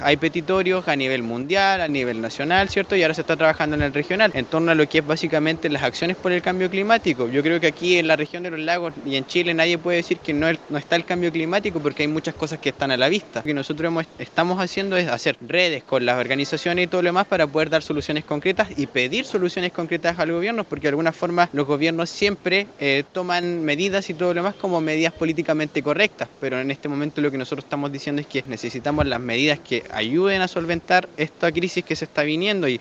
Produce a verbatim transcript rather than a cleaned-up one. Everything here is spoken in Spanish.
Hay petitorios a nivel mundial, a nivel nacional, ¿cierto? Y ahora se está trabajando en el regional, en torno a lo que es básicamente las acciones por el cambio climático. Yo creo que aquí en la región de los lagos y en Chile nadie puede decir que no, no está el cambio climático porque hay muchas cosas que están a la vista. Lo que nosotros hemos, estamos haciendo es hacer redes con las organizaciones y todo lo demás para poder dar soluciones concretas y pedir soluciones concretas al gobierno, porque de alguna forma los gobiernos siempre eh, toman medidas y todo lo demás como medidas políticamente correctas, pero en este momento lo que nosotros estamos diciendo es que necesitamos las medidas que ayuden a solventar esta crisis que se está viniendo y